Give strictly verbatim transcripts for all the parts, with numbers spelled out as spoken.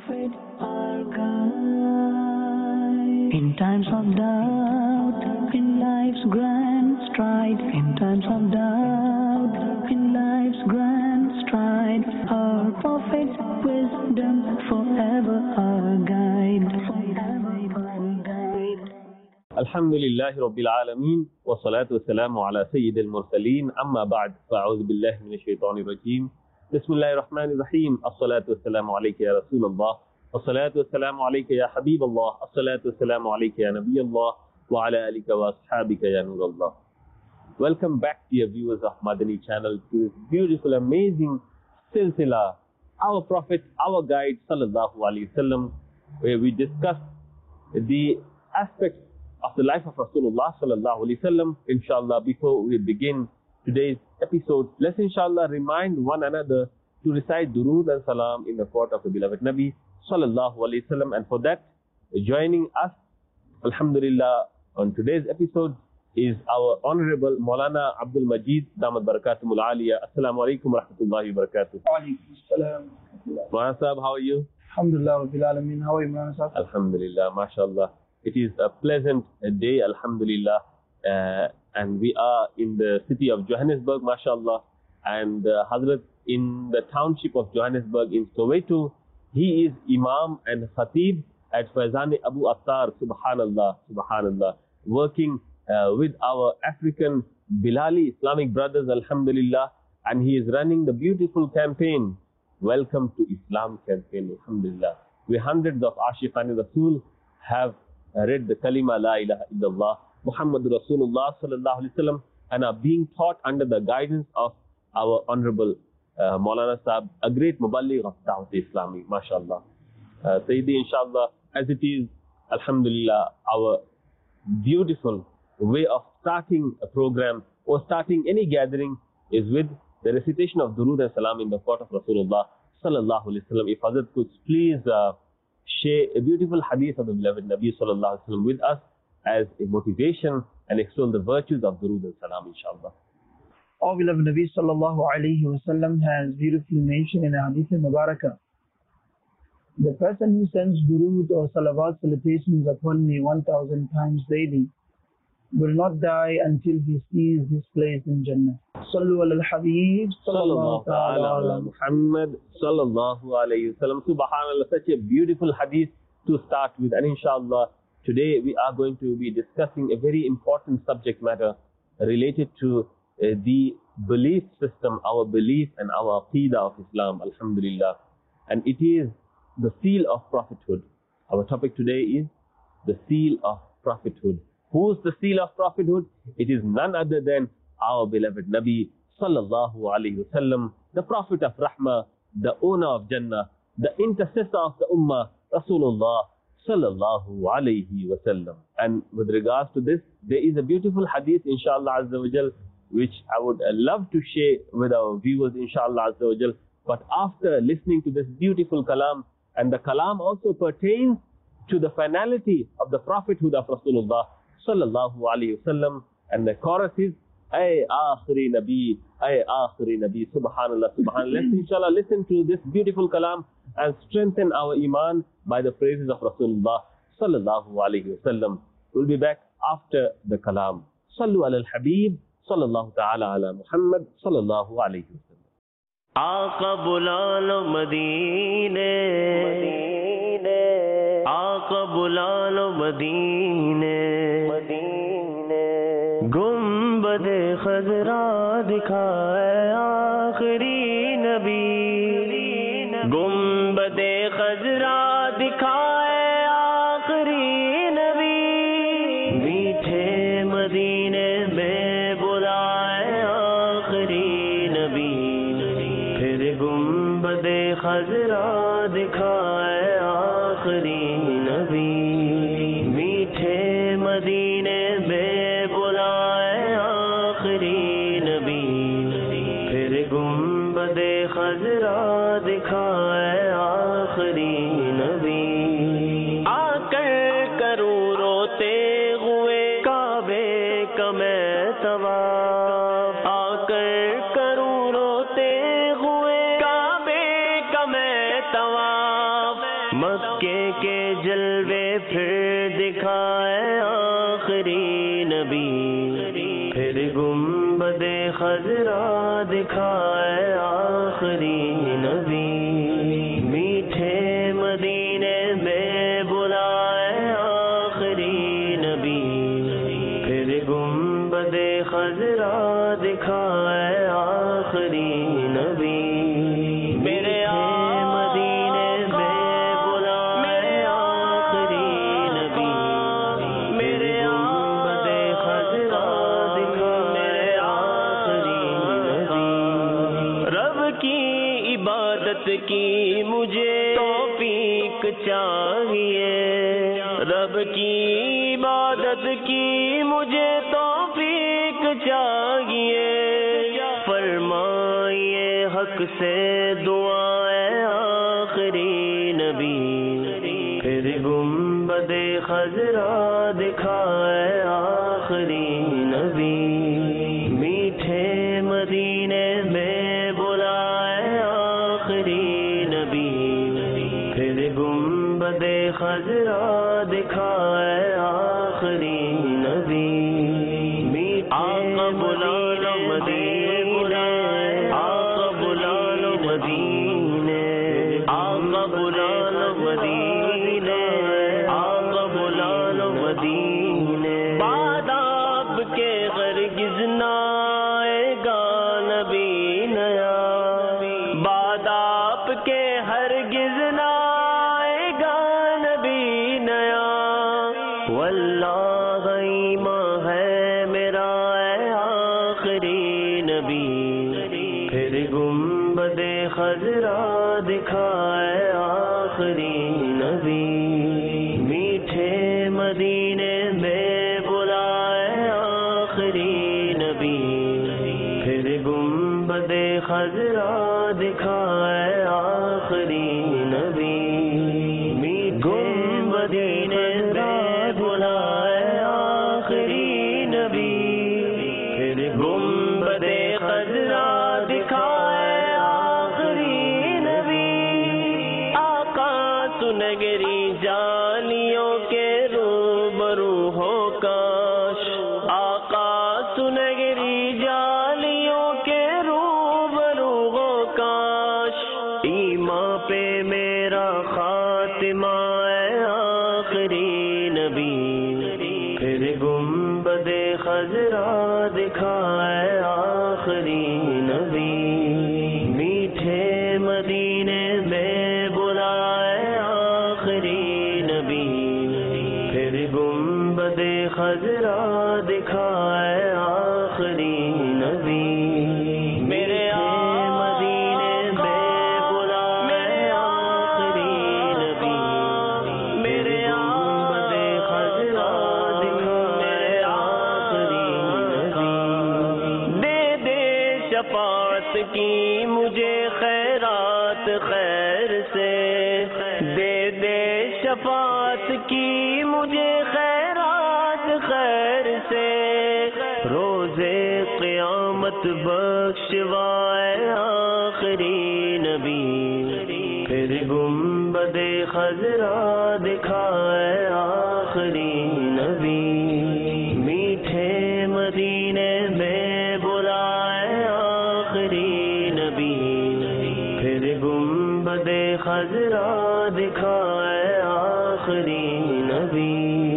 Prophet, our guide. In times of doubt, in life's grand stride, in times of doubt, in life's grand stride, our Prophet, wisdom forever our guide. Alhamdulillahi Rabbil Alameen wa salatu wa salamu ala Sayyidil Mursaleen amma ba'd fa'udhu billahi minash shaitanir rajeem. Bismillahir Rahmanir Rahim. As-salatu wa salamu alayka ya Rasulullah. As-salatu wa salamu alayka ya Habiballah. As-salatu wa salamu alayka ya Nabiyallah wa ala alika wa ashabika ya Nurallah. Welcome back dear viewers of Madani channel to this beautiful amazing silsila, our Prophet, our guide sallallahu alayhi wasallam, where we discuss the aspects of the life of Rasulullah sallallahu alaihi wasallam. Inshallah, before we begin today's episode, let's inshallah remind one another to recite durood and salam in the court of the beloved Nabi sallallahu alaihi wasallam. And for that, joining us, alhamdulillah, on today's episode is our Honorable Maulana Abdul Majid Damat Barakatumul Aliyah. Assalamu alaikum wa rahmatullahi wa barakatuh. Wa alaikum assalam. Maulana Sahab, how are you? Alhamdulillah Rabbil Alameen. How are you, Maulana Sahab? Alhamdulillah, mashallah. It is a pleasant day, alhamdulillah, uh, and we are in the city of Johannesburg, mashallah, and uh, Hazrat in the township of Johannesburg in Soweto. He is Imam and Khatib at Faizani Abu Attar, subhanallah, subhanallah, working uh, with our African Bilali Islamic brothers, alhamdulillah, and he is running the beautiful campaign, Welcome to Islam campaign, alhamdulillah, where hundreds of Ashiqani Rasul have read the kalima la ilaha illallah Muhammadur Rasulullah sallallahu alaihi wasallam and are being taught under the guidance of our honorable uh, Maulana Sahab, a great muballigh of Dawat Islami, mashallah. Uh, Sayyidi, inshallah, as it is, alhamdulillah, our beautiful way of starting a program or starting any gathering is with the recitation of durood and salam in the court of Rasulullah sallallahu alaihi wasallam. If Hazrat could please uh, share a beautiful hadith of the beloved Nabi sallallahu alaihi wasallam with us as a motivation and extol the virtues of durood and salam, inshallah. Our beloved Nabi sallallahu alaihi wasallam has beautifully mentioned in a hadith Mubarakah, the person who sends durood or salawat salutations upon me one thousand times daily will not die until he sees his place in Jannah. Sallu ala al-Habib sallallahu ta'ala ala Muhammad sallallahu alayhi wasallam. Subhanallah, such a beautiful hadith to start with. And inshallah, today we are going to be discussing a very important subject matter related to uh, the belief system, our belief and our aqidah of Islam, alhamdulillah. And it is the seal of prophethood. Our topic today is the seal of prophethood. Who's the seal of prophethood? It is none other than our beloved Nabi sallallahu alayhi wasallam, the Prophet of Rahmah, the owner of Jannah, the intercessor of the Ummah, Rasulullah sallallahu alayhi wasallam. And with regards to this, there is a beautiful hadith, inshallah azza wa jal, which I would uh, love to share with our viewers, inshallah azza wa jal. But after listening to this beautiful kalam, and the kalam also pertains to the finality of the prophethood of Rasulullah sallallahu alayhi wasallam, and the chorus is Ay Akhri Nabi, Ay Akhri Nabi, subhanallah, subhanallah. Let's inshallah listen to this beautiful kalam and strengthen our iman by the praises of Rasulullah sallallahu alayhi wasallam. We'll be back after the kalam. Sallu ala al-Habib sallallahu ta'ala ala Muhammad sallallahu alayhi wasallam. Aaqa bula lo Madine, Aaqa bula lo Madine, गुम्बद खजरा दिखाए आखिरी नबी, गुम्बद खजरा दिखाए आखिरी नबी, मीठे मदीने में बुलाए आखिरी नबी, फिर गुम्बद खजरा दिखाए आखिरी नबी, मीठे मदीने में खजरा दिखाए आखिरी नबी, आकर करूं रोते हुए काबे का मैं तवाफ, आकर करूं रोते हुए काबे का मैं तवाफ, مکے کے جلوے پھر دکھائے آخری نبی، پھر گنبد خضرا دکھائے آخری نبی، میٹھے مدینے میں بلائے آخری نبی، پھر گنبد خضرا دکھائے آخری نبی، میرے کی مجھے توفیق چاہیے، رب کی عبادت کی مجھے توفیق چاہیے، فرمائیے حق سے دعائیں آخری نبی، پھر گنبد خضرا دکھائے آخری نبی، میٹھے مدینے میں بلائے آخری نبی، پھر گنبد خضرا دکھائے آخری نبی، آقا بلا لو مدینے، آقا بلا لو مدینے، آقا بلا لو مدینے، آقا بلا لو مدینے، بعد آپ کے ہرگز نہ آئے گا نبی نیا، بعد آپ کے ہرگز نہ آئے گا نبی نیا، واللہ ایمان ہے میرا اے آخری نبی، پھر گنبد خضرا دکھائے آخری نبی، میٹھے مدینے میں بلائے آخری نبی، پھر گنبد خضرا دکھائے آخری نبی، مدینے میں بلائے آخری نبی، پھر گنبد خضرا دکھائے آخری نبی، آقا سنگری جالیوں کے روبرو ہو کاش، آقا سنگری جالیوں کے روبرو ہو کاش، ایمان پہ میرا خاتمہ اے آخری نبی، پھر گنبد خضرا دکھائے آخری نبی، میٹھے مدینے میں بلائے آخری نبی، پھر گنبد خضرا دکھائے آخری نبی، میرے مدینے میں بلائے آخری نبی، میرے گنبد خضرا دکھائے آخری نبی، دے دے شفاعت کی مجھے خیرات خیر سے، دے دے شفاعت کی مجھے خیرات خیر سے، روزے قیامت بخشوائے آخری نبی، پھر گنبد خضرا دکھائے آخری نبی، میٹھے مدینے میں بلائے آخری نبی، پھر گنبد خضرا دکھائے آخری نبی،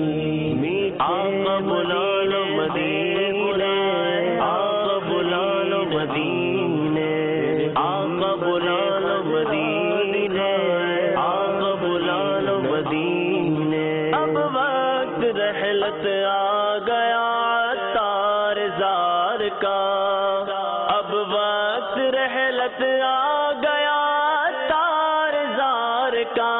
آقا بلا لو مدینے، آقا بلا لو مدینے، آقا بلا لو مدینے، آقا بلا لو مدینے، اب وقت رحلت آ گیا عطار زار کا، اب وقت رحلت آ گیا عطار زار کا،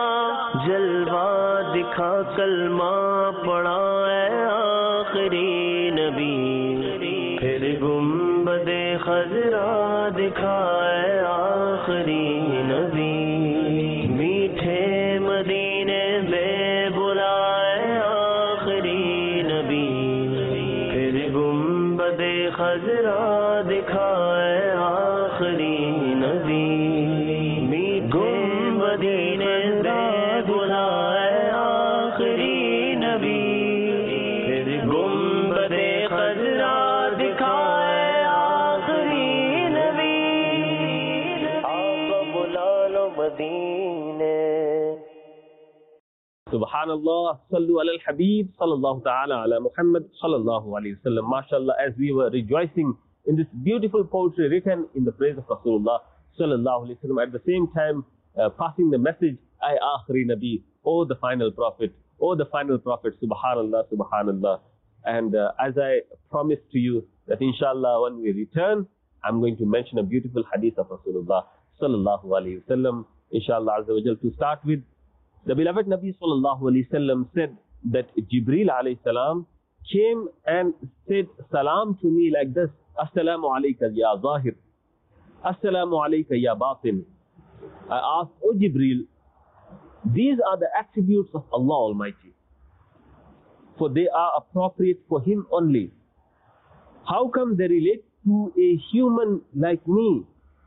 جلوہ دکھا کلمہ پڑھا اے آخری نبی، پھر گنبد خضرا دکھائے آخری نبی، میٹھے مدینے میں بلائے آخری نبی، پھر گنبد خضرا دکھائے آخری نبی، میٹھے مدینے میں Subhanallah, sallu ala al-Habib, sallallahu ta'ala ala Muhammad, sallallahu alayhi wa sallam. MashaAllah, as we were rejoicing in this beautiful poetry written in the praise of Rasulullah, sallallahu alayhi wa sallam, at the same time uh, passing the message, Ay Akhri Nabi, O the final prophet, O the final prophet, Subhanallah, Subhanallah. And uh, as I promised to you that inshallah when we return, I'm going to mention a beautiful hadith of Rasulullah, sallallahu alayhi wa sallam, inshallah azza wa jal. To start with, the beloved Nabi sallallahu alayhi wasallam said that Jibreel alayhi salam came and said salam to me like this: Assalamu alayka ya zahir, Assalamu alayka ya batin. I asked, O Jibreel, these are the attributes of Allah Almighty, for they are appropriate for Him only. How come they relate to a human like me?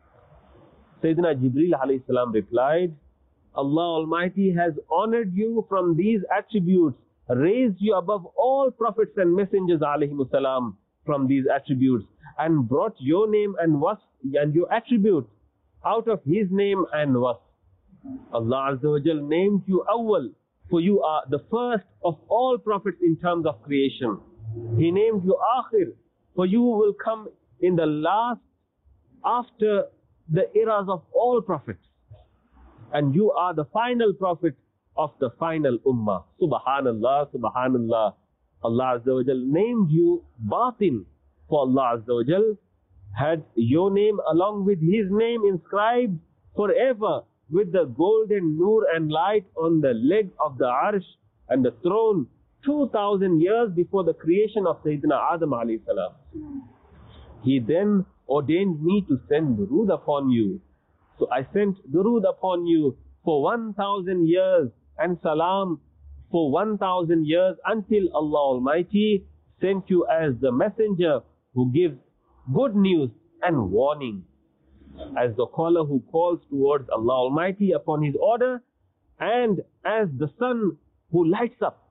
Sayyidina Jibreel alayhi salam replied, Allah Almighty has honored you from these attributes, raised you above all prophets and messengers alayhimu salam from these attributes, and brought your name and wasf and your attributes out of His name and wasf. Allah Azza wa Jal named you Awwal, for you are the first of all prophets in terms of creation. He named you Akhir, for you will come in the last after the eras of all prophets. And you are the final prophet of the final ummah. Subhanallah, Subhanallah. Allah Azza wa Jal named you Batin, for Allah Azza wa Jal had your name along with His name inscribed forever with the golden nur and light on the leg of the arsh and the throne two thousand years before the creation of Sayyidina Adam alayhi salam. He then ordained me to send durood upon you. So I sent durood upon you for one thousand years and salam for one thousand years until Allah Almighty sent you as the messenger who gives good news and warning, as the caller who calls towards Allah Almighty upon His order, and as the sun who lights up.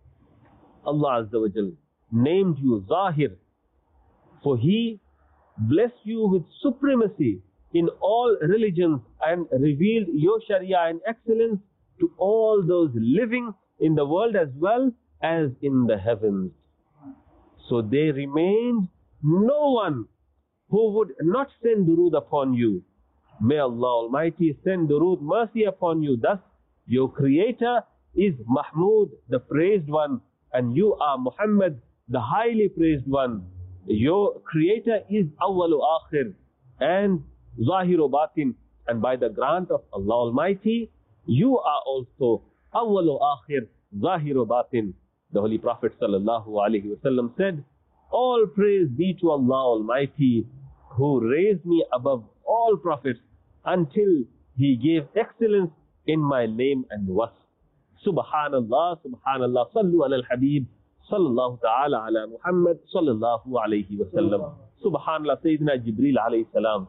Allah Azza wa Jal named you Zahir, for He blessed you with supremacy in all religions and revealed your Sharia and excellence to all those living in the world as well as in the heavens. So there remained no one who would not send durood upon you. May Allah Almighty send durood mercy upon you. Thus, your creator is Mahmud, the praised one, and you are Muhammad, the highly praised one. Your creator is Awwalu Akhir and Zahiru Batin, and by the grant of Allah Almighty, you are also Awwalu Akhir, Zahiru Batin. The Holy Prophet sallallahu alaihi wasallam said, all praise be to Allah Almighty, who raised me above all prophets until He gave excellence in my name and wasf. Subhanallah, Subhanallah, Sallu ala al-Habib, sallallahu ta'ala ala Muhammad, sallallahu alayhi wa sallam. Subhanallah, Sayyidina Jibreel alayhi salam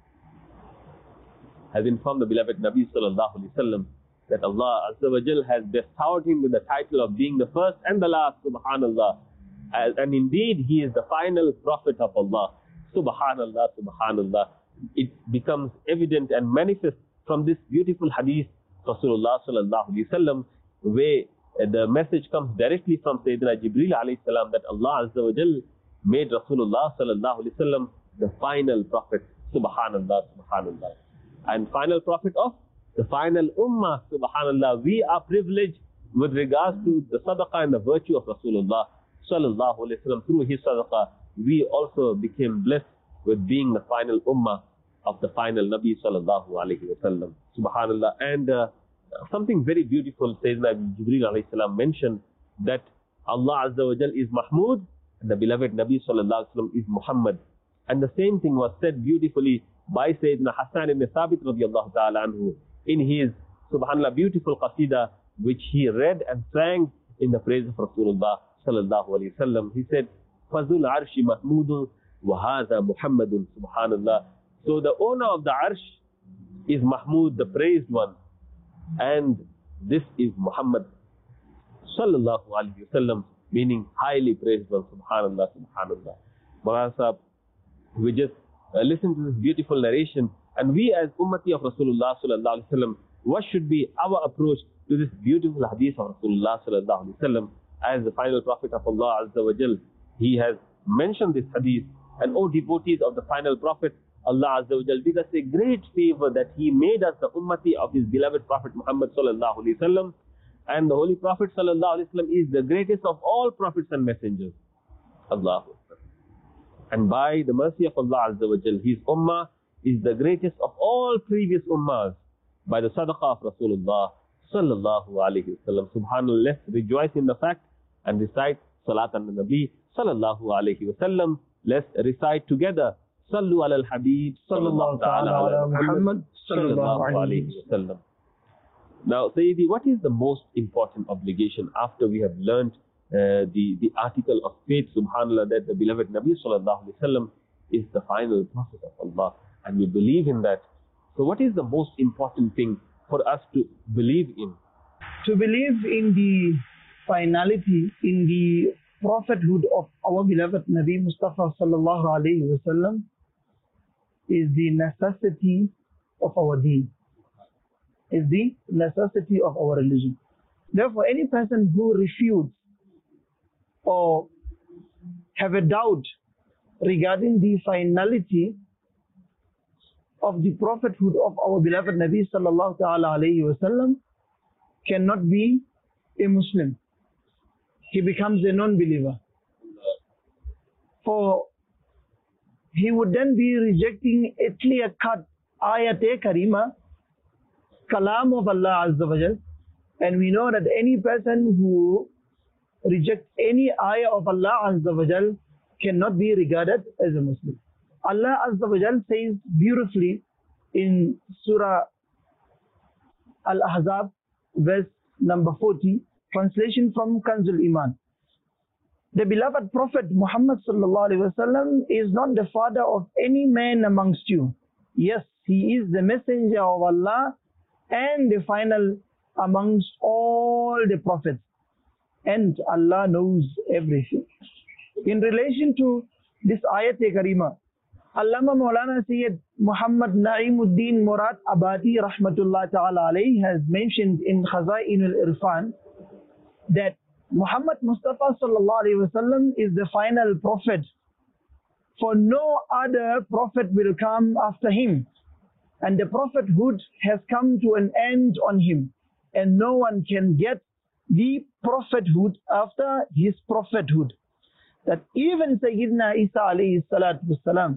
has informed the beloved Nabi sallallahu alayhi wa sallam that Allah Azza wa Jal has bestowed him with the title of being the first and the last, Subhanallah. And indeed, he is the final prophet of Allah. Subhanallah, Subhanallah. It becomes evident and manifest from this beautiful hadith, Rasulullah sallallahu alayhi wa sallam, where the message comes directly from Sayyidina Jibreel alayhi salam that Allah Azza wa Jal made Rasulullah sallallahu alayhi wa sallam the final prophet. Subhanallah, Subhanallah. And final prophet of the final ummah. Subhanallah. We are privileged with regards to the sadaqah and the virtue of Rasulullah sallallahu alayhi wa sallam. Through his sadaqah, we also became blessed with being the final ummah of the final Nabi sallallahu alayhi wa sallam. Subhanallah. And uh, something very beautiful, Sayyidina Jibreel alayhi salam mentioned that Allah Azza wa Jal is Mahmud and the beloved Nabi sallallahu alayhi wa sallam is Muhammad. And the same thing was said beautifully by Sayyidina Hassan ibn Thabit radiallahu ta'ala anhu in his, subhanallah, beautiful qasida which he read and sang in the praise of Rasulullah sallallahu alayhi wa sallam. He said, Fazul arshi mahmudu wa hadha Muhammadun. Subhanallah. So the owner of the arsh is Mahmud, the praised one, and this is Muhammad sallallahu alayhi wa sallam, meaning highly praised one. Subhanallah, Subhanallah. Maulana Sahab, we just uh, listen to this beautiful narration, and we as Ummati of Rasulullah sallallahu alayhi wa sallam, what should be our approach to this beautiful hadith of Rasulullah sallallahu alaihi wasallam? As the final prophet of Allah Azza wa Jal, he has mentioned this hadith. And O devotees of the final prophet, Allah Azza wa Jal did us a great favor that he made us the ummati of his beloved Prophet Muhammad sallallahu alaihi wasallam. And the Holy Prophet sallallahu alaihi wasallam is the greatest of all prophets and messengers. Allah. And by the mercy of Allah Azza wa Jal, his ummah is the greatest of all previous ummahs by the sadaqah of Rasulullah sallallahu alaihi wasallam. Subhanallah, let's rejoice in the fact and recite Salat an Nabi sallallahu alaihi wasallam. Let's recite together Sallu ala al-Habib sallallahu ta'ala ala Muhammad sallallahu alaihi wasallam. Now, Sayyidi, what is the most important obligation after we have learned uh, the, the article of faith, subhanallah, that the beloved Nabi sallallahu alaihi wasallam is the final prophet of Allah, and we believe in that? So what is the most important thing for us to believe in? To believe in the finality, in the prophethood of our beloved Nabi Mustafa sallallahu alaihi wasallam is the necessity of our deen, is the necessity of our religion. Therefore, any person who refutes or have a doubt regarding the finality of the prophethood of our beloved Nabi sallallahu ta'ala alayhi wasallam cannot be a Muslim. He becomes a non-believer. For he would then be rejecting a clear-cut ayat-e-karima, kalam of Allah Azza wa Jal. And we know that any person who rejects any ayah of Allah Azza wa Jal cannot be regarded as a Muslim. Allah Azza wa Jal says beautifully in Surah Al-Ahzab, verse number forty, translation from Kanzul Iman. The beloved Prophet Muhammad sallallahu alaihi wasallam is not the father of any man amongst you. Yes, he is the messenger of Allah and the final amongst all the prophets. And Allah knows everything. In relation to this ayat-e-karima, Allama Maulana Sayyid Muhammad Na'imuddin Murad Abadi Rahmatullah Ta'ala alayhi has mentioned in Khaza'in al-Irfan that Muhammad Mustafa sallallahu alayhi wasallam is the final prophet, for no other prophet will come after him, and the prophethood has come to an end on him, and no one can get the prophethood after his prophethood. That even Sayyidina Isa alayhi salatu wasalam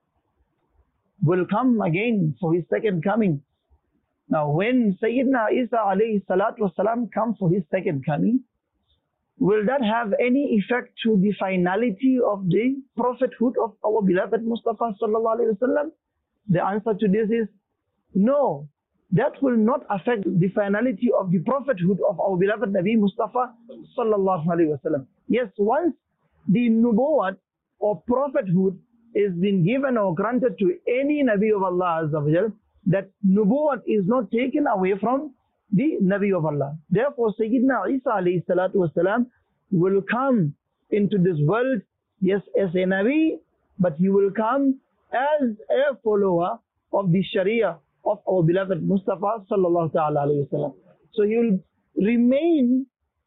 will come again for his second coming. Now, when Sayyidina Isa alayhi salatu wasalam comes for his second coming, will that have any effect to the finality of the prophethood of our beloved Mustafa sallallahu alaihi wasallam? The answer to this is no. That will not affect the finality of the prophethood of our beloved Nabi Mustafa sallallahu alaihi wasallam. Yes, once the nubuwwat or prophethood is been given or granted to any Nabi of Allah Azza wa Jal, that nubuwwat is not taken away from the Nabi of Allah. Therefore, Sayyidina Isa alayhi salatu wasalam will come into this world, yes, as a Nabi, but he will come as a follower of the Sharia of our beloved Mustafa sallallahu ta'ala alayhi wasallam. So he will remain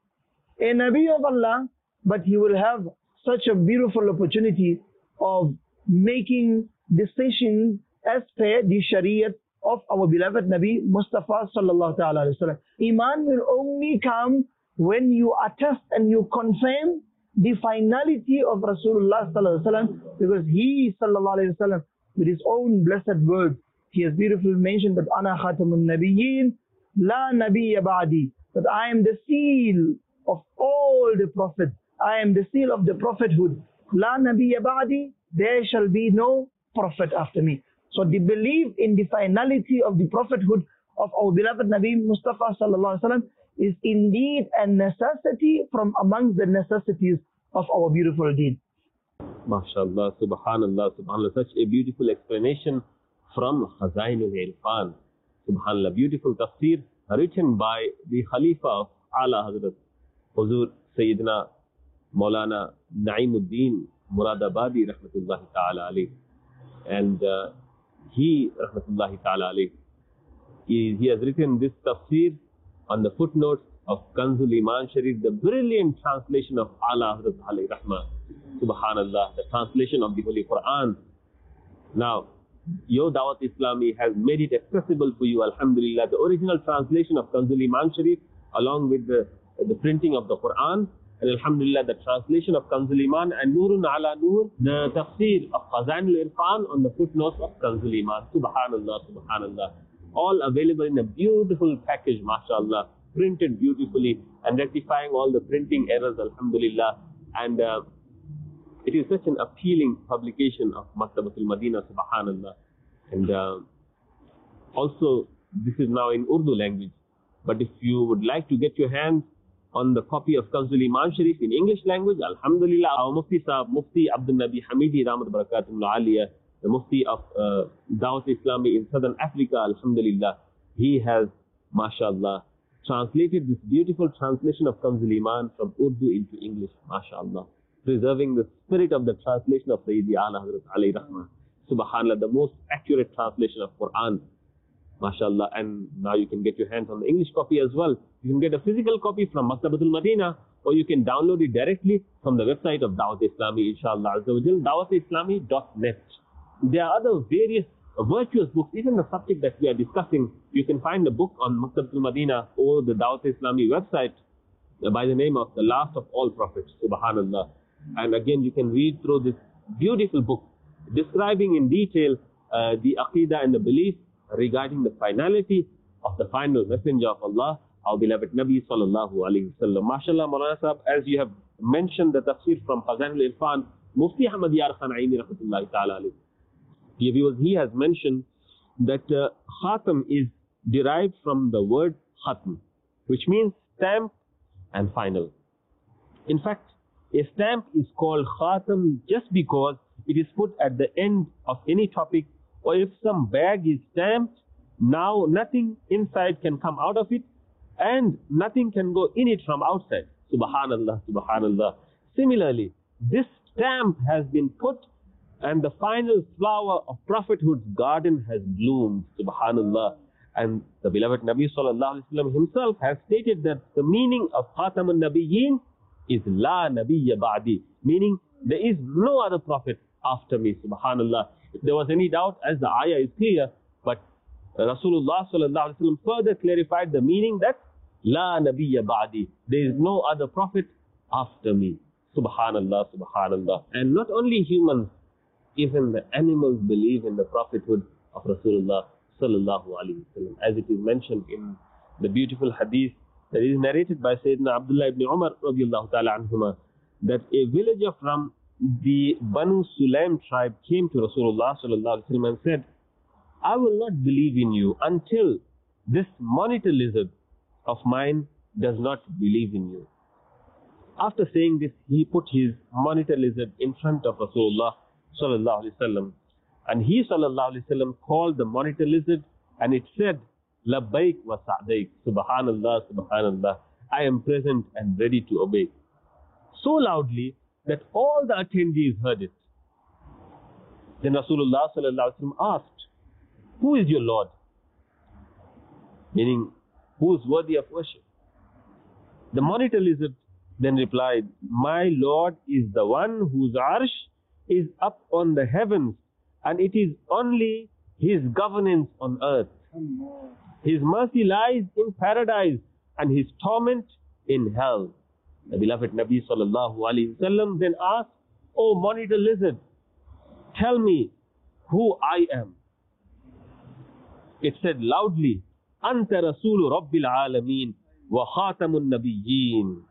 a Nabi of Allah, but he will have such a beautiful opportunity of making decisions as per the Sharia of our beloved Nabi Mustafa sallallahu ta'ala alayhi wasallam. Iman will only come when you attest and you confirm the finality of Rasulullah sallallahu alayhi wasallam, because he sallallahu alayhi wasallam with his own blessed words, he has beautifully mentioned that Ana khatamun nabiyyin la nabiyya ba'di, that I am the seal of all the prophets, I am the seal of the prophethood. La nabiyya ba'di, there shall be no prophet after me. So the belief in the finality of the prophethood of our beloved Nabi Mustafa sallallahu alaihi wasallam is indeed a necessity from amongst the necessities of our beautiful deen. MashaAllah, Subhanallah, Subhanallah, such a beautiful explanation from Khaza'in al-Irfan. Subhanallah, beautiful tafsir written by the Khalifa of Ala Hazrat Huzur Sayyidina Maulana Na'imuddin Muradabadi Rahmatullahi Ta'ala alayhi. And uh, he, Rahmatullahi Ta'ala alayhi, He, he has written this tafsir on the footnotes of Kanzul Iman Sharif, the brilliant translation of Ala Hazrat alayhi Rahmah. Subhanallah, the translation of the Holy Quran. Now, your Dawat Islami has made it accessible for you, alhamdulillah. The original translation of Kanzul Iman Sharif, along with the, the printing of the Quran, and alhamdulillah, the translation of Kanzul Iman, and Nurun ala Nur, the tafsir of Khazan al-Irfan on the footnotes of Kanzul Iman. Subhanallah, subhanallah. All available in a beautiful package, mashallah, printed beautifully and rectifying all the printing errors, alhamdulillah. And uh, it is such an appealing publication of Maktabatul Madinah, subhanallah. And uh, also, this is now in Urdu language. But if you would like to get your hands on the copy of Kanzul Iman Sharif in English language, alhamdulillah, our Mufti Sahab, Mufti Abdul Nabi Hamidi Rahmat Barakatullah Aliyah, the Mufti of uh, Dawat Islami in Southern Africa, alhamdulillah, he has, mashallah, translated this beautiful translation of Kanzul Iman from Urdu into English, mashallah, preserving the spirit of the translation of Sayyidi Ala Hazrat alayhi Rahmah. Subhanallah, the most accurate translation of Quran, mashallah. And now you can get your hands on the English copy as well. You can get a physical copy from Maktabatul Madinah, or you can download it directly from the website of Dawat Islami, inshallah azza wa jal, dawat islami dot net. There are other various virtuous books, even the subject that we are discussing. You can find the book on Maktabatul Madinah or the Dawat Islami website by the name of The Last of All Prophets, subhanallah. And again, you can read through this beautiful book describing in detail uh, the aqidah and the belief regarding the finality of the final messenger of Allah, our beloved Nabi sallallahu alayhi wa sallam. MashaAllah, Maulana Sahab, as you have mentioned the tafsir from Khazan al-Irfan, Mufti Ahmad Yar Khan Aini rahmatullahi ta'ala alayhi, he has mentioned that uh, Khatam is derived from the word Khatm, which means stamp and final. In fact, a stamp is called Khatam just because it is put at the end of any topic, or if some bag is stamped, now nothing inside can come out of it and nothing can go in it from outside. Subhanallah, subhanallah. Similarly, this stamp has been put and the final flower of prophethood's garden has bloomed. Subhanallah. And the beloved Nabi sallallahu alaihi wasallam himself has stated that the meaning of Khatamun Nabiyyin is La Nabiyya Ba'di, meaning there is no other prophet after me. Subhanallah. If there was any doubt, as the ayah is clear, but Rasulullah sallallahu alaihi wasallam further clarified the meaning that La Nabiyya Ba'di, there is no other prophet after me. Subhanallah, subhanallah. And not only humans, even the animals believe in the prophethood of Rasulullah sallallahu alaihi wasallam, as it is mentioned in the beautiful hadith that is narrated by Sayyidina Abdullah ibn Umar radiallahu ta'ala anhuma, that a villager from the Banu Sulaim tribe came to Rasulullah sallallahu alaihi wasallam and said, I will not believe in you until this monitor lizard of mine does not believe in you. After saying this, he put his monitor lizard in front of Rasulullah sallallahu alaihi wasallam, and he sallallahu alaihi wasallam called the monitor lizard, and it said, Labbaik wa sa'daik, subhanallah, subhanallah, I am present and ready to obey. So loudly that all the attendees heard it. Then Rasulullah sallallahu alaihi wasallam asked, who is your Lord? Meaning, who is worthy of worship? The monitor lizard then replied, my Lord is the one whose arsh is up on the heavens, and it is only his governance on earth. His mercy lies in paradise and his torment in hell. The beloved Nabi sallallahu alaihi wasallam then asked, O monitor lizard, tell me who I am. It said loudly, Anta Rasulu Rabbil Alameen wa Khatamun Nabiyyin.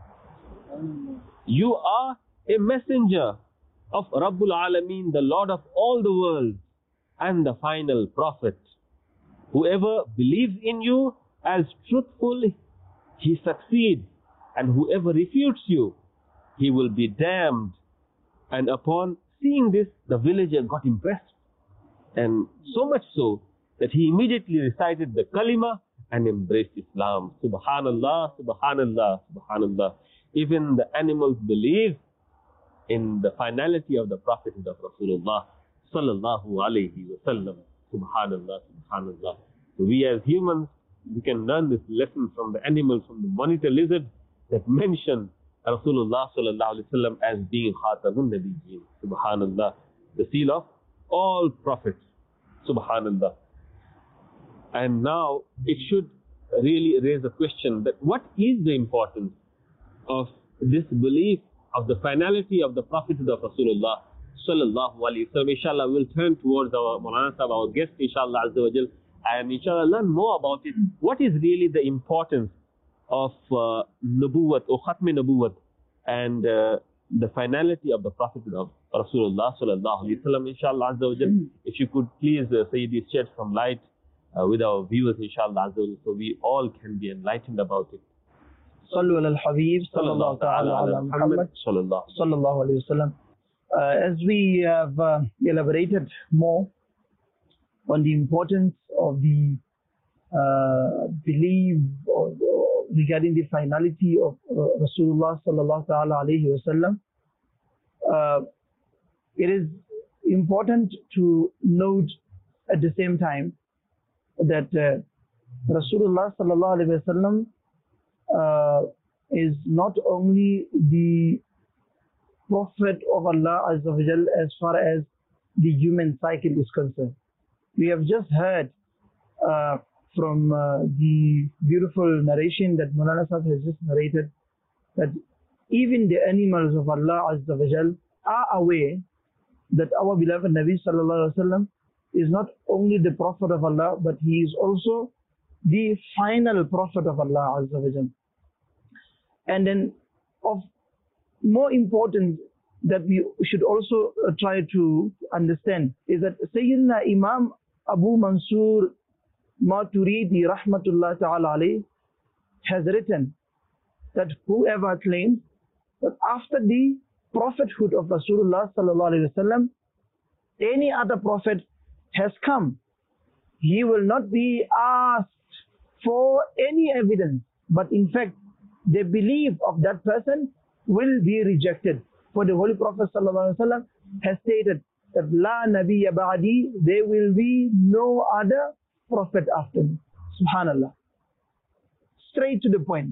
You are a messenger of Rabbul Alameen, the Lord of all the worlds, and the final prophet. Whoever believes in you as truthful, he succeeds, and whoever refutes you, he will be damned. And upon seeing this, the villager got impressed, and so much so that he immediately recited the kalima and embraced Islam. Subhanallah, subhanallah, subhanallah. Even the animals believe in the finality of the prophethood of Rasulullah sallallahu alayhi wa sallam. Subhanallah, subhanallah. So we as humans, we can learn this lesson from the animals, from the monitor lizard that mention Rasulullah sallallahu alaihi wasallam as being Khatamun Nabiyyin. Subhanallah, the seal of all prophets. Subhanallah. And now it should really raise a question that what is the importance of this belief of the finality of the prophethood of Rasulullah sallallahu alaihi wasallam. Inshallah, we'll turn towards our Maulana Sahib, our guest, inshallah azza wa jal, and inshallah learn more about it. What is really the importance of uh, Nubuwwat or Khatm Nubuwwat and uh, the finality of the prophethood of Rasulullah sallallahu alaihi wasallam. Inshallah azza wa jal, if you could please uh, Sayyidi shed some light uh, with our viewers, inshallah azza wa jal, so we all can be enlightened about it. Sallu ala al-Habib, sallallahu ta'ala ala Muhammad, sallallahu alayhi wa sallam. Uh, as we have uh, elaborated more on the importance of the uh, belief or, or regarding the finality of uh, Rasulullah sallallahu ta'ala alayhi wa sallam, uh, it is important to note at the same time that uh, Rasulullah sallallahu alayhi wa sallam uh, is not only the Prophet of Allah Azza wa Jal as far as the human cycle is concerned. We have just heard uh, from uh, the beautiful narration that Maulana Sahib has just narrated that even the animals of Allah Azza wa Jal are aware that our beloved Nabi Sallallahu Alaihi Wasallam is not only the Prophet of Allah, but he is also the final Prophet of Allah Azza wa Jal. And then of more important that we should also uh, try to understand is that Sayyidina Imam Abu Mansur Maturidi Rahmatullah Ta'ala alayhi has written that whoever claims that after the prophethood of Rasulullah Sallallahu Alaihi Wasallam, any other prophet has come, he will not be asked for any evidence, but in fact the belief of that person will be rejected. For the Holy Prophet Sallallahu Alaihi Wasallam has stated that La Nabiyya Ba'di, there will be no other prophet after me. Subhanallah. Straight to the point.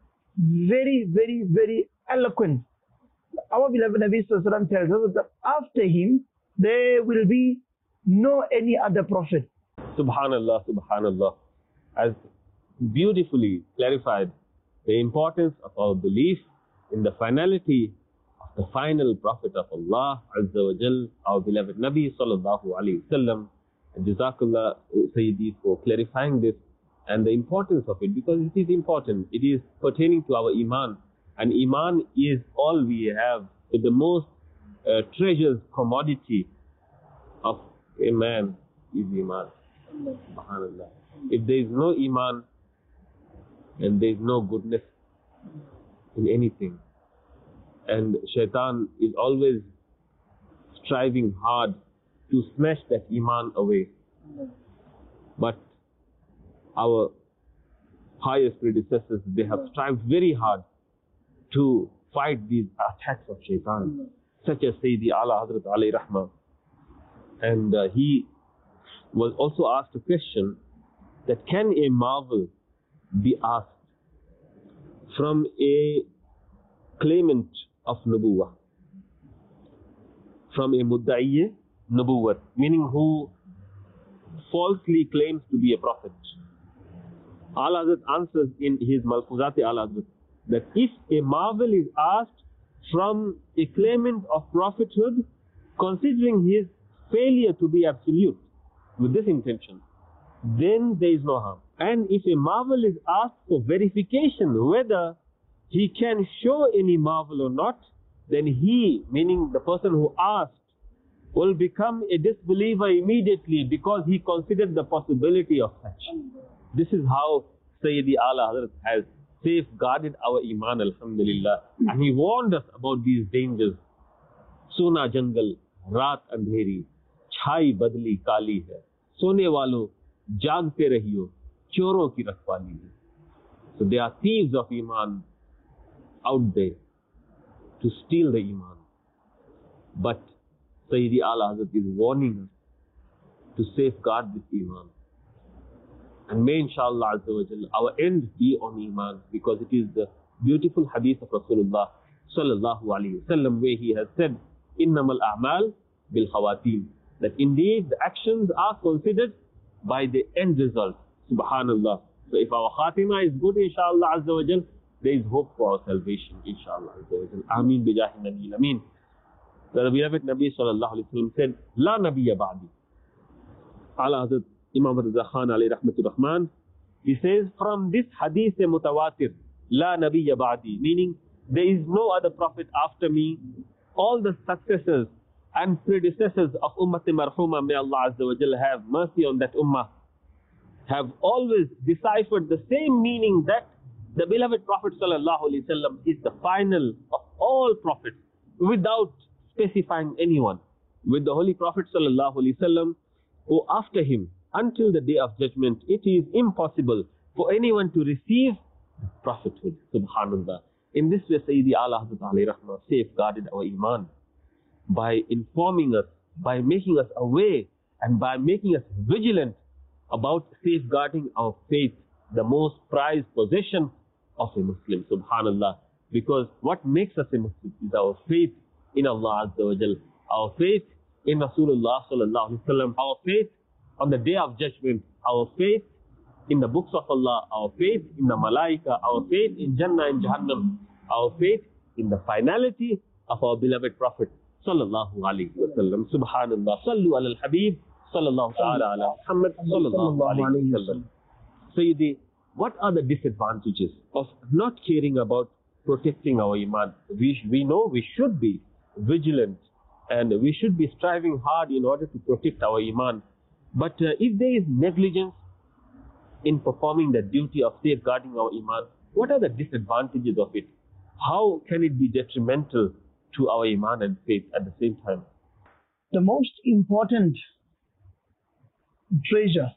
Very, very, very eloquent. Our beloved Nabi Sallallahu Alaihi Wasallam tells us that after him, there will be no any other prophet. Subhanallah, Subhanallah. As beautifully clarified the importance of our belief in the finality of the final Prophet of Allah Azza wa Jal, our beloved Nabi Sallallahu Alaihi Wasallam. And Jazakallah Sayyidi for clarifying this and the importance of it, because it is important. It is pertaining to our Iman, and Iman is all we have, the most uh, treasured commodity of a man is Iman. Subhanallah. If there is no Iman, and there is no goodness in anything. And Shaitan is always striving hard to smash that Iman away. But our highest predecessors, they have strived very hard to fight these attacks of Shaitan, such as Sayyidi Ala Hazrat alayhi Rahmah. And uh, he was also asked a question that can a marvel be asked from a claimant of Nubuwwah, from a Mudda'iyya Nubuwwat, meaning who falsely claims to be a prophet. Ala Hazrat answers in his Malfuzat-e Ala Hazrat that if a marvel is asked from a claimant of prophethood, considering his failure to be absolute, with this intention, then there is no harm. And if a marvel is asked for verification whether he can show any marvel or not, then he, meaning the person who asked, will become a disbeliever immediately because he considered the possibility of such. This is how Sayyidi Ala Hazrat has safeguarded our Iman, Alhamdulillah. And he warned us about these dangers. Sona jungle, raat andheri, chhai badli kali hai. Sone walo, jagte rahiyo, choron ki rakhwali hai. So there are thieves of Iman out there to steal the Iman. But Sayyidi Ala Hazrat is warning us to safeguard this Iman. And may inshallah Azza wa Jal, our end be on Iman, because it is the beautiful hadith of Rasulullah sallallahu alayhi wa sallam, where he has said, innamal a'mal bil khawatim, that indeed the actions are considered by the end result. Subhanallah. So if our khatima is good, inshallah Azza wa Jal, there is hope for our salvation, inshallah Azza wa Jal. Ameen bi jahi nabi ameen. The beloved Nabi sallallahu alayhi wa sallam said, La nabiyya ba'di. Ala Hazrat Imam Raza Khan alayhi rahmatur rahman, he says, from this hadith mutawatir, La nabiyya ba'di, meaning there is no other prophet after me. All the successors and predecessors of Ummah Marhuma, may Allah Azza wa Jal have mercy on that Ummah, have always deciphered the same meaning, that the beloved Prophet sallallahu alaihi wasallam is the final of all prophets, without specifying anyone. With the Holy Prophet sallallahu alaihi wasallam, who after him, until the day of judgment, it is impossible for anyone to receive prophethood. Subhanallah. In this way, Sayyidi Ala Hazrat alayhi rahmah safeguarded our Iman by informing us, by making us aware, and by making us vigilant about safeguarding our faith, the most prized possession of a Muslim. Subhanallah. Because what makes us a Muslim is our faith in Allah Azza wa Jal, our faith in Rasulullah sallallahu alaihi wasallam, our faith on the day of judgment, our faith in the books of Allah, our faith in the Malaika, our faith in Jannah and Jahannam, our faith in the finality of our beloved Prophet sallallahu alaihi wasallam. Subhanallah. Sallu ala al-Habib sallallahu ta'ala ala Muhammad sallallahu alaihi wasallam. Sayyidi, what are the disadvantages of not caring about protecting our Iman? We, we know we should be vigilant and we should be striving hard in order to protect our Iman. But uh, if there is negligence in performing the duty of safeguarding our Iman, what are the disadvantages of it? How can it be detrimental to our Iman and faith at the same time? The most important treasure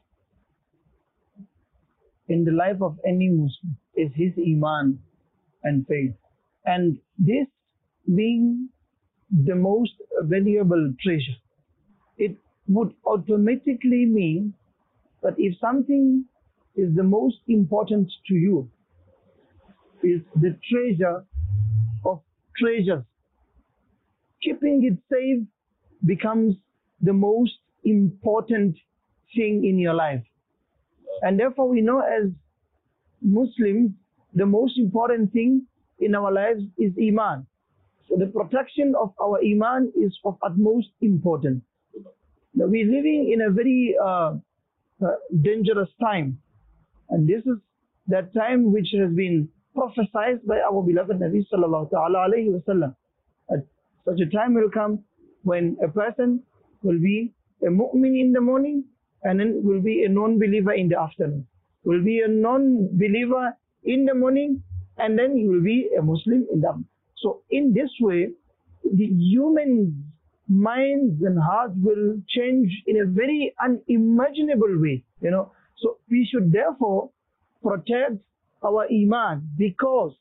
in the life of any Muslim is his Iman and faith. And this being the most valuable treasure, it would automatically mean that if something is the most important to you, is the treasure of treasures, keeping it safe becomes the most important thing in your life. And therefore we know as Muslims, the most important thing in our lives is Iman. So the protection of our Iman is of utmost importance. Now we're living in a very uh, uh, dangerous time. And this is that time which has been prophesied by our beloved Nabi sallallahu ta'ala alayhi wa sallam. Such a time will come when a person will be a mu'min in the morning and then will be a non-believer in the afternoon. Will be a non-believer in the morning and then he will be a Muslim in the afternoon. So in this way, the human minds and hearts will change in a very unimaginable way, you know. So we should therefore protect our Iman, because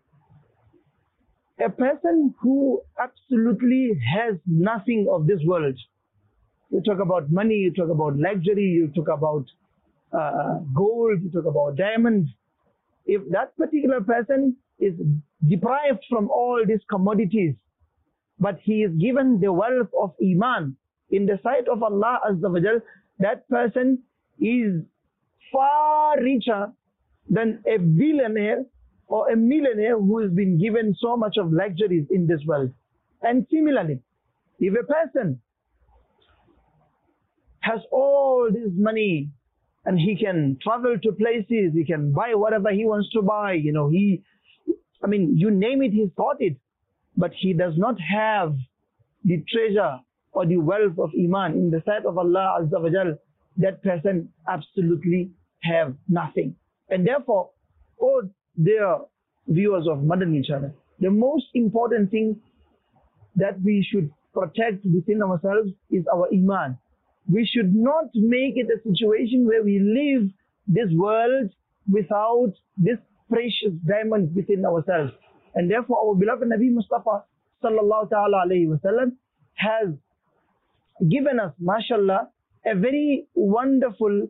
a person who absolutely has nothing of this world, you talk about money, you talk about luxury, you talk about uh, gold, you talk about diamonds, if that particular person is deprived from all these commodities, but he is given the wealth of Iman in the sight of Allah Azza wa Jal, that person is far richer than a billionaire or a millionaire who has been given so much of luxuries in this world. And similarly, if a person has all this money and he can travel to places, he can buy whatever he wants to buy, you know, he, I mean, you name it, he's got it, but he does not have the treasure or the wealth of Iman in the sight of Allah Azza wa Jal, that person absolutely have nothing. And therefore, oh dear viewers of Madani Channel, the most important thing that we should protect within ourselves is our Iman. We should not make it a situation where we live this world without this precious diamond within ourselves. And therefore our beloved Nabi Mustafa sallallahu ta'ala alayhi wa sallam has given us, mashallah, a very wonderful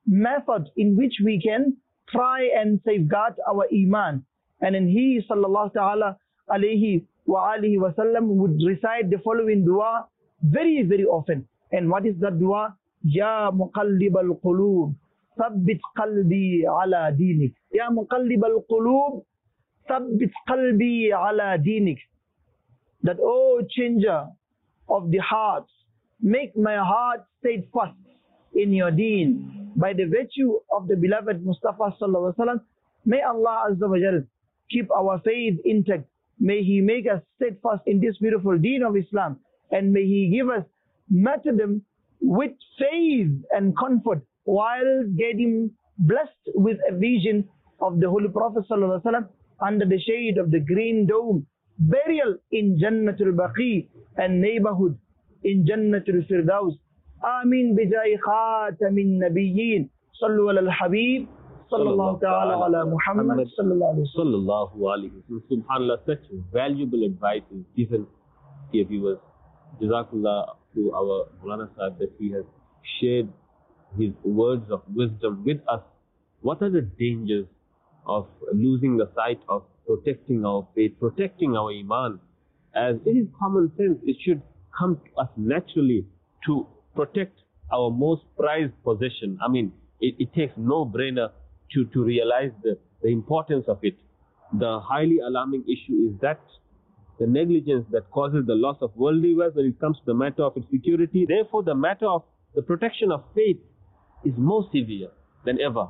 method in which we can try and safeguard our iman. And then he sallallahu ta'ala alayhi wa alihi wasallam would recite the following dua very, very often. And what is that dua? Ya muqallib al-qulub, thabbit qalbi ala dinik. Ya muqallib al-qulub, thabbit qalbi ala dinik. That, oh changer of the hearts, make my heart steadfast in your deen. By the virtue of the beloved Mustafa sallallahu alaihi wasallam, may Allah Azza wa Jal keep our faith intact. May He make us steadfast in this beautiful deen of Islam. And may He give us martyrdom with faith and comfort while getting blessed with a vision of the Holy Prophet sallallahu alaihi wasallam under the shade of the green dome, burial in Jannatul Baqi and neighborhood in Jannatul Firdaus. Ameen bijai khatamin nabiyyin. Sallu ala al-habib. Sallallahu ta'ala ala Muhammad sallallahu alayhi wa Sallallahu alayhi wa sallam. SubhanAllah, such valuable advice is given, dear viewers. Jazakallah to our Maulana Sahib that he has shared his words of wisdom with us. What are the dangers of losing the sight of protecting our faith, protecting our iman? As it is common sense, it should come to us naturally to protect our most prized possession. I mean, it, it takes no brainer to, to realize the, the importance of it. The highly alarming issue is that the negligence that causes the loss of worldly wealth when it comes to the matter of its security. Therefore, the matter of the protection of faith is more severe than ever.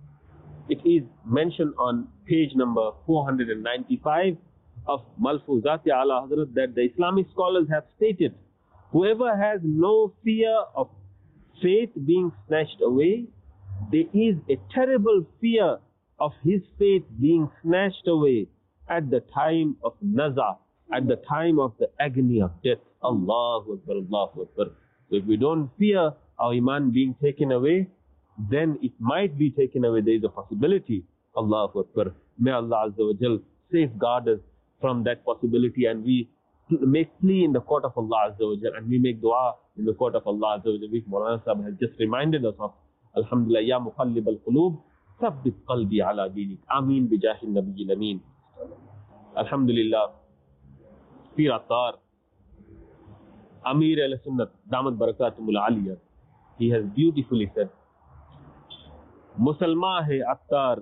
It is mentioned on page number four hundred ninety-five of Malfuzat Ala Hazrat that the Islamic scholars have stated, whoever has no fear of faith being snatched away, there is a terrible fear of his faith being snatched away at the time of naza, at the time of the agony of death. Allahu Akbar, Allahu Akbar. So if we don't fear our iman being taken away, then it might be taken away. There is a possibility. Allahu Akbar. May Allah Azza wa Jal safeguard us from that possibility, and we make plea in the court of Allah Azza wa Jal, and we make dua in the court of Allah Azza wa Jal, which Maulana Sahib has just reminded us of. Alhamdulillah, Ya Muqallib al-Qulub, Thabbit Qalbi ala Dinik. Ameen bijahi Nabiyil Ameen. Alhamdulillah, Pir Attar, Amir al-Sunnat, Damat Barakatumul Aliyah, he has beautifully said, Musalman hai Attar,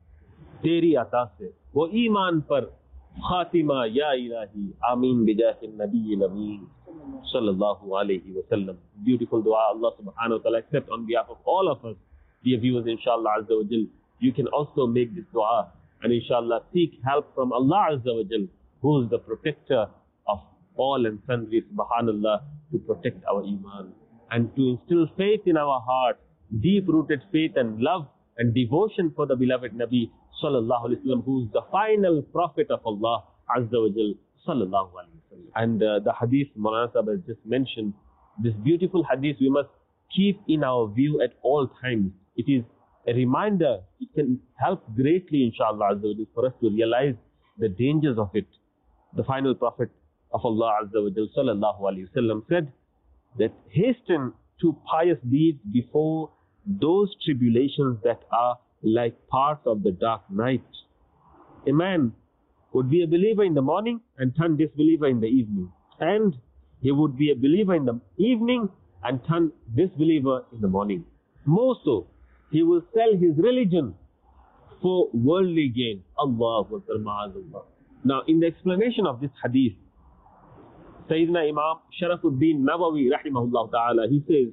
teri ata se, wo iman par Khatima ya ilahi, Ameen bijahi Nabiyil Ameen. Sallallahu alayhi wa sallam. Beautiful dua Allah subhanahu wa ta'ala accept on behalf of all of us. Dear viewers, inshallah Azza wa Jal, you can also make this dua and inshallah seek help from Allah Azza wa Jal, who is the protector of all and sundry, subhanallah, to protect our iman and to instill faith in our heart, deep-rooted faith and love and devotion for the beloved Nabi sallallahu alayhi wa sallam, who is the final prophet of Allah Azza wa Jal, sallallahu alayhi wa sallam. And uh, the hadith Maulana Sahib has just mentioned, this beautiful hadith we must keep in our view at all times. It is a reminder, it can help greatly inshallah Azza wa Jal for us to realize the dangers of it. The final prophet of Allah Azza wa Jal, sallallahu alayhi wa sallam, said that hasten to pious deeds before those tribulations that are like parts of the dark night. A man would be a believer in the morning and turn disbeliever in the evening. And he would be a believer in the evening and turn disbeliever in the morning. More so, he will sell his religion for worldly gain. Allahu Akbar, ma'azallah. Now, in the explanation of this hadith, Sayyidina Imam Sharafuddin Nawawi rahimahullah ta'ala, he says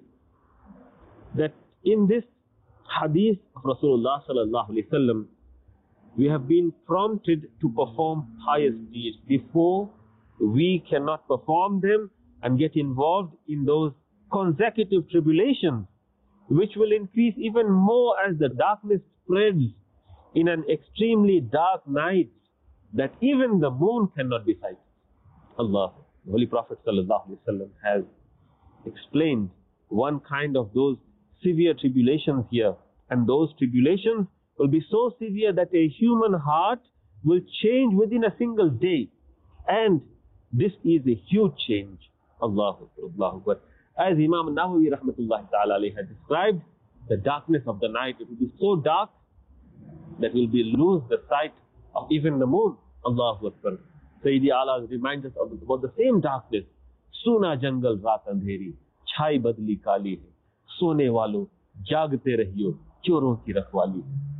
that in this hadith of Rasulullah sallallahu alayhi wa sallam, we have been prompted to perform pious deeds before we cannot perform them and get involved in those consecutive tribulations, which will increase even more as the darkness spreads in an extremely dark night that even the moon cannot be sighted. Allah, the Holy Prophet sallallahu alaihi wasallam has explained one kind of those severe tribulations here, and those tribulations will be so severe that a human heart will change within a single day. And this is a huge change. Allahu Akbar, Allahu Akbar. As Imam Nawawi rahmatullahi ta'ala alayhi had described, the darkness of the night. It will be so dark that we'll be lose the sight of even the moon. Allahu Akbar. Sayyidi Ala reminds us of, about the same darkness. Suna jungle raat andheri, chhai badli kali hai, sone walo, jagte rahiyo, choron ki rakhwali.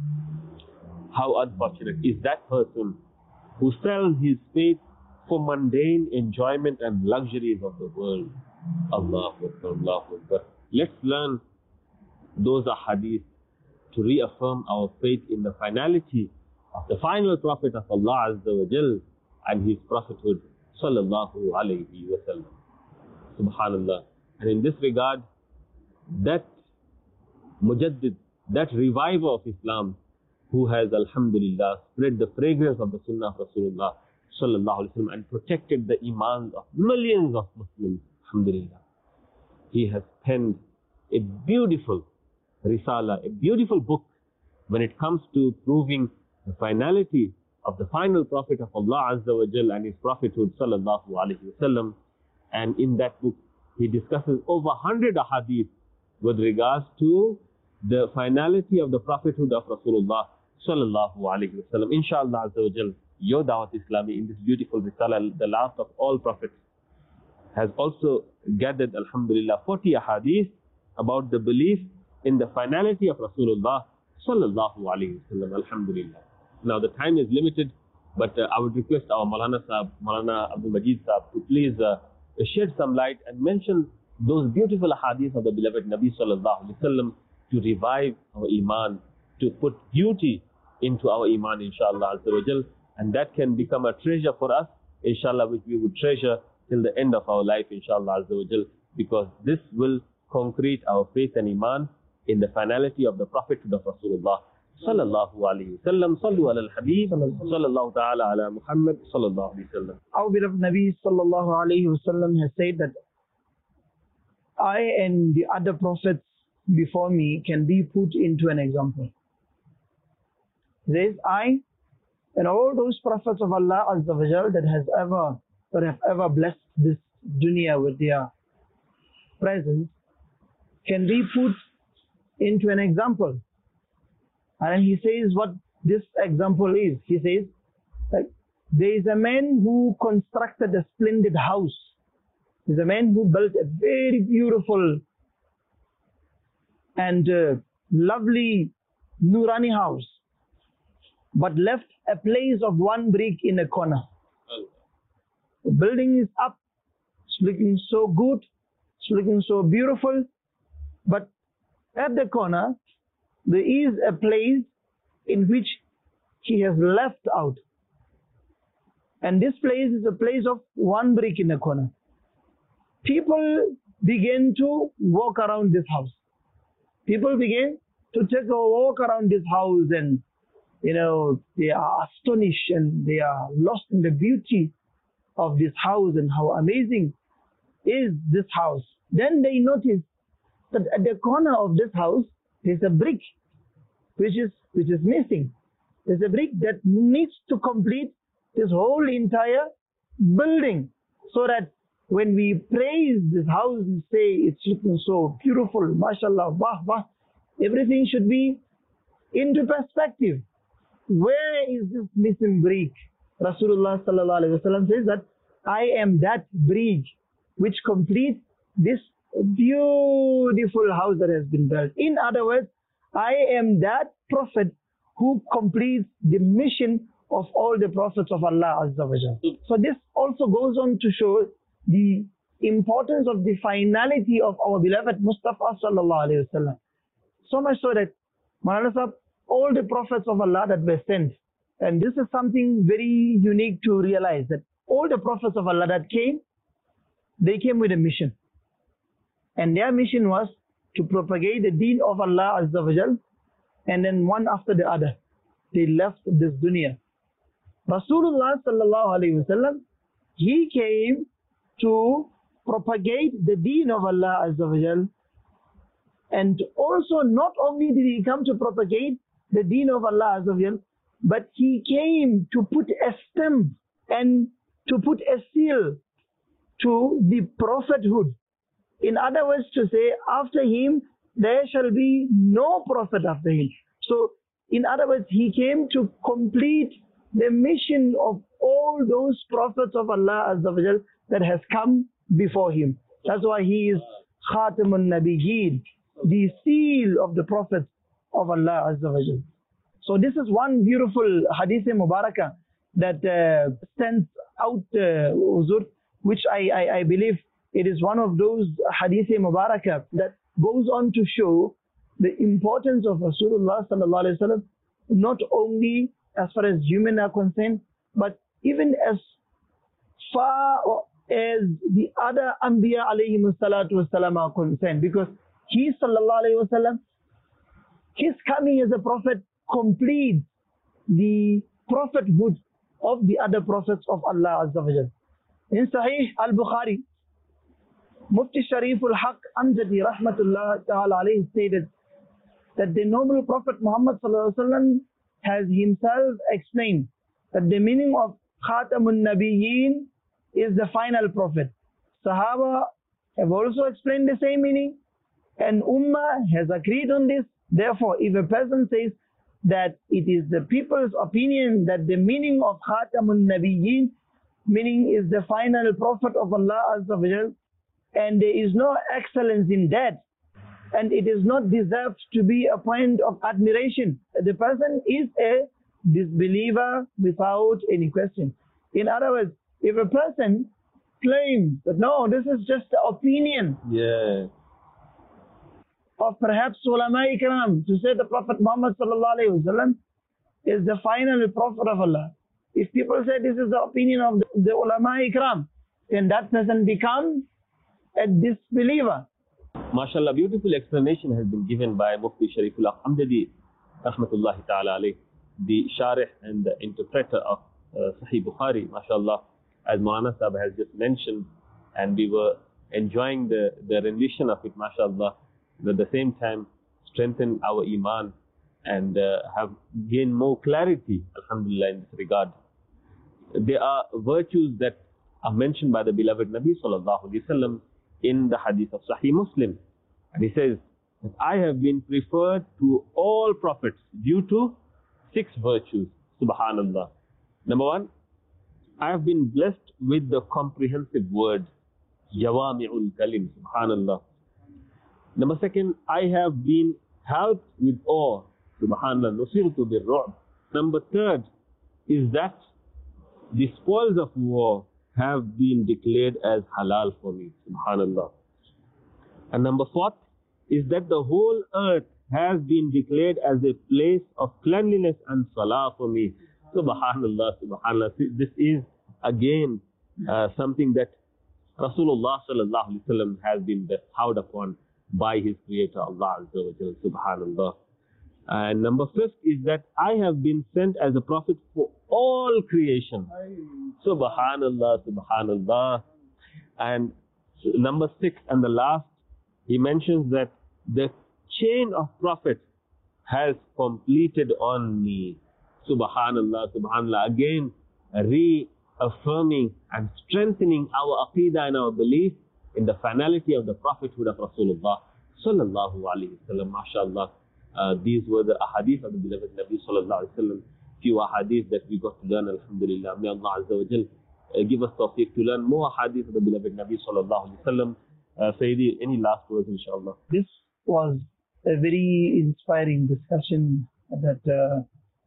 How unfortunate is that person who sells his faith for mundane enjoyment and luxuries of the world. Allahu Akbar, Allahu Akbar. Let's learn those ahadith to reaffirm our faith in the finality of the final prophet of Allah Azza wa Jal and his prophethood, sallallahu alayhi wa sallam. Subhanallah. And in this regard, that mujaddid, that reviver of Islam, who has, alhamdulillah, spread the fragrance of the sunnah of Rasulullah sallallahu alayhi wa sallam and protected the imans of millions of Muslims, alhamdulillah. He has penned a beautiful risala, a beautiful book when it comes to proving the finality of the final prophet of Allah Azza wa Jal and his prophethood sallallahu alayhi wa sallam. And in that book, he discusses over one hundred ahadith with regards to the finality of the prophethood of Rasulullah sallallahu alayhi wa sallam. Inshallah Azza wa Jal, your Dawat Islami in this beautiful risala, the last of all prophets, has also gathered, alhamdulillah, forty ahadith about the belief in the finality of Rasulullah sallallahu alayhi wa sallam, alhamdulillah. Now the time is limited, but uh, I would request our Maulana Sahab, Maulana Abdul Majid Sahab, to please uh, shed some light and mention those beautiful hadiths of the beloved Nabi sallallahu alayhi wa sallam to revive our iman, to put beauty into our iman, inshallah azza wa jal, and that can become a treasure for us, inshallah, which we would treasure till the end of our life, inshallah azza wa jal, because this will concrete our faith and iman in the finality of the prophethood of Rasulullah sallallahu alayhi wa sallam. Sallu ala al-Habib, sallallahu ta'ala ala Muhammad, sallallahu alayhi wa sallam. Our beloved Nabi sallallahu alayhi wa sallam has said that I and the other prophets before me can be put into an example. There is I and all those prophets of Allah Azza wa Jal that has ever that have ever blessed this dunya with their presence can be put into an example. And he says what this example is. He says that there is a man who constructed a splendid house. There's a man who built a very beautiful and uh, lovely Nurani house, but left a place of one brick in a corner. The building is up, it's looking so good, it's looking so beautiful, but at the corner there is a place in which he has left out. And this place is a place of one brick in a corner. People begin to walk around this house. People begin to take a walk around this house, and you know, they are astonished and they are lost in the beauty of this house and how amazing is this house. Then they notice that at the corner of this house there's a brick which is which is missing. There's a brick that needs to complete this whole entire building, so that when we praise this house, we say it's looking so beautiful, mashallah, wah, wah. Everything should be into perspective. Where is this missing brick? Rasulullah sallallahu alaihi wasallam says that I am that brick which completes this beautiful house that has been built. In other words, I am that prophet who completes the mission of all the prophets of Allah Azza wa Jal. So this also goes on to show the importance of the finality of our beloved Mustafa sallallahu alaihi wasallam. So much so that, Maulana Sahab, all the prophets of Allah that were sent, and this is something very unique to realize, that all the prophets of Allah that came, they came with a mission. And their mission was to propagate the deen of Allah Azza wa Jal, and then one after the other, they left this dunya. Rasulullah sallallahu alaihi wasallam, he came to propagate the deen of Allah Azza wa Jal, and also not only did he come to propagate the deen of Allah Azza wa Jal, but he came to put a stamp and to put a seal to the prophethood. In other words, to say after him there shall be no prophet after him. So, in other words, he came to complete the mission of all those prophets of Allah Azza wa Jal that has come before him. That's why he is Khatamun Nabiyyin, the seal of the prophets of Allah Azza wa Jal. So this is one beautiful Hadith Mubarakah that uh, stands out, uh, Uzur, which I, I, I believe it is one of those Hadith Mubarakah that goes on to show the importance of Rasulullah Sallallahu Alaihi Wasallam, not only as far as human are concerned, but even as far as the other Anbiya alayhi salatu wasalam are concerned. Because he Sallallahu Alaihi Wasallam, his coming as a prophet completes the prophethood of the other prophets of Allah Azza wa Jal. In Sahih al-Bukhari, Mufti Sharif al-Haq Amjadi Rahmatullah Ta'ala alayhi stated that the noble Prophet Muhammad Sallallahu Alaihi Wasallam has himself explained that the meaning of Khatamun Nabiyyin is the final prophet. Sahaba have also explained the same meaning, and Ummah has agreed on this. Therefore, if a person says that it is the people's opinion that the meaning of Khatamun Nabiyyin, meaning is the final prophet of Allah Azza wa Jal, and there is no excellence in that, and it is not deserved to be a point of admiration, the person is a disbeliever without any question. In other words, if a person claims that no, this is just the opinion Yeah. of perhaps ulama ikram to say the Prophet Muhammad Sallallahu Alaihi Wasallam is the final prophet of Allah. If people say this is the opinion of the, the ulama ikram, then that person becomes a disbeliever. MashaAllah, beautiful explanation has been given by Mufti Sharifullah Amjadi, Rahmatullahi Ta'ala alayh, the Sharih and the interpreter of uh, Sahih Bukhari, MashaAllah, as Maulana Sahib has just mentioned, and we were enjoying the, the rendition of it, MashaAllah, but at the same time strengthen our Iman and uh, have gained more clarity, Alhamdulillah, in this regard. There are virtues that are mentioned by the beloved Nabi Sallallahu Alaihi Wasallam in the hadith of Sahih Muslim. And he says, I have been preferred to all prophets due to six virtues. Subhanallah. Number one, I have been blessed with the comprehensive word, Jawami'ul Kalim. Subhanallah. Number second, I have been helped with awe. Subhanallah. Nusirtu bir-ru'b. Number third is that the spoils of war have been declared as halal for me. Subhanallah. And number fourth is that the whole earth has been declared as a place of cleanliness and salah for me. Subhanallah, subhanallah. This is again uh, something that Rasulullah Sallallahu Alaihi Wasallam has been bestowed upon by his creator Allah Azza wa Jalla. Subhanallah. And number fifth is that I have been sent as a prophet for all creation. Subhanallah, subhanallah. And number six and the last, he mentions that the chain of prophets has completed on me. Subhanallah, subhanallah. Again, reaffirming and strengthening our aqidah and our belief in the finality of the prophethood of Rasulullah Sallallahu Alaihi Wasallam. MashaAllah. Uh, these were the ahadith of the beloved Nabi Sallallahu Alaihi Wasallam. Few ahadith that we got to learn, Alhamdulillah. May Allah Azza wa Jal uh, give us tawfiq to learn more ahadith of the beloved Nabi Sallallahu Alaihi Wasallam. Uh, Sayyidi, any last words, inshallah? This was a very inspiring discussion that uh,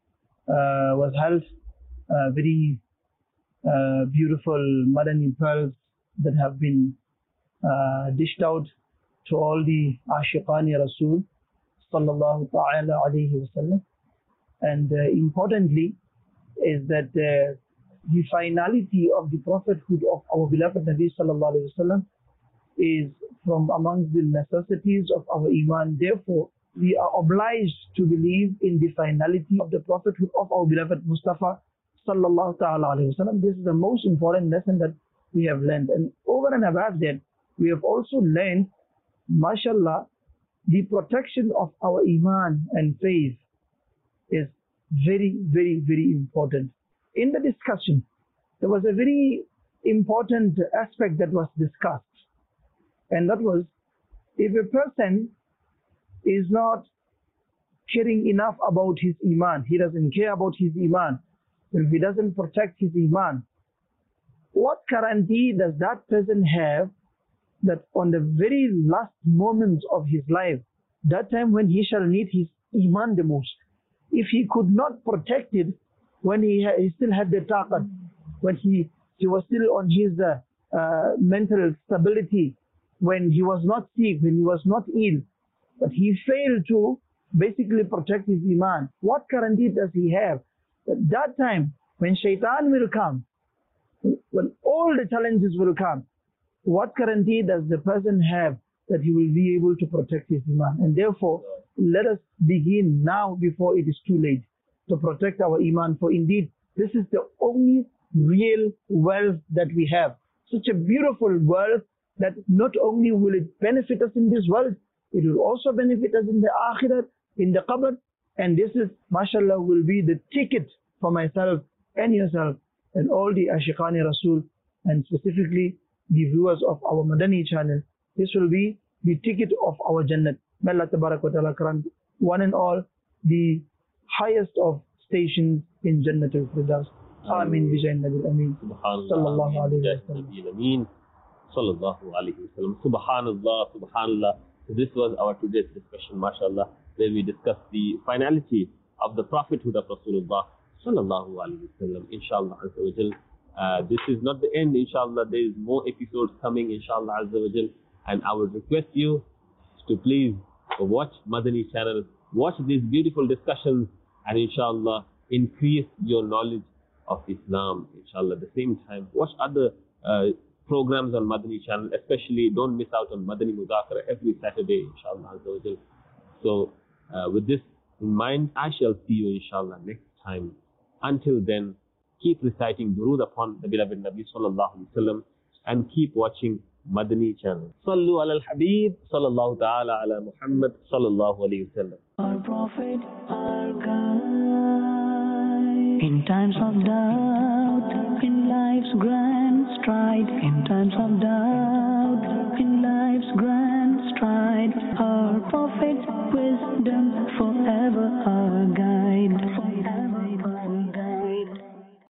uh, was held. Uh, very uh, beautiful Madani pearls that have been uh, dished out to all the Ashiqani Rasul Sallallahu Ta'ala Alayhi Wasallam. And uh, importantly is that uh, the finality of the prophethood of our beloved Nabi Sallallahu Alaihi Wasallam is from amongst the necessities of our Iman. Therefore, we are obliged to believe in the finality of the prophethood of our beloved Mustafa Sallallahu Ta'ala Alaihi Wasallam. This is the most important lesson that we have learned. And over and above that, we have also learned, mashallah, the protection of our Iman and faith is very, very, very important. In the discussion, there was a very important aspect that was discussed, and that was, if a person is not caring enough about his iman, he doesn't care about his iman, if he doesn't protect his iman, what guarantee does that person have that on the very last moments of his life, that time when he shall need his iman the most, if he could not protect it when he, he still had the taqat, when he, he was still on his uh, uh, mental stability, when he was not sick, when he was not ill, but he failed to basically protect his iman, what guarantee does he have that that time when shaitan will come, when all the challenges will come, what guarantee does the person have that he will be able to protect his iman? And therefore, let us begin now before it is too late to protect our iman, for indeed this is the only real wealth that we have. Such a beautiful wealth that not only will it benefit us in this world, it will also benefit us in the akhirah, in the qabr, and this is, mashallah, will be the ticket for myself and yourself and all the Ashiqani Rasul, and specifically the viewers of our Madani channel. This will be the ticket of our Jannat. May Allah Tabarak wa Ta'ala grant one and all the highest of stations in Jannat al-Firdaus. Ameen bi Jayn Nabil Ameen. Sallallahu alayhi wa sallam. Sallallahu alayhi wa sallam. Subhanallah, Subhanallah. So this was our today's discussion, mashallah, where we discussed the finality of the prophethood of Rasulullah Sallallahu alayhi wa sallam. Inshallah Azza wa Jal. Uh, this is not the end, inshallah. There is more episodes coming, inshallah Azza wa Jal. And I would request you to please watch Madani channel, watch these beautiful discussions, and inshallah increase your knowledge of Islam, inshallah. At the same time, watch other uh, programs on Madani channel, especially don't miss out on Madani Mudhakara every Saturday, inshallah Azza wa Jal. So uh, with this in mind, I shall see you inshallah next time. Until then, keep reciting durood upon the beloved Nabi sallallahu alaihi wasallam and keep watching Madani channel. Sallu ala al-Habib sallallahu ta'ala ala Muhammad sallallahu alayhi wasallam. Our Prophet, our guide. In times of doubt, in life's grand stride, in times of doubt, in life's grand stride, our Prophet's wisdom forever our guide.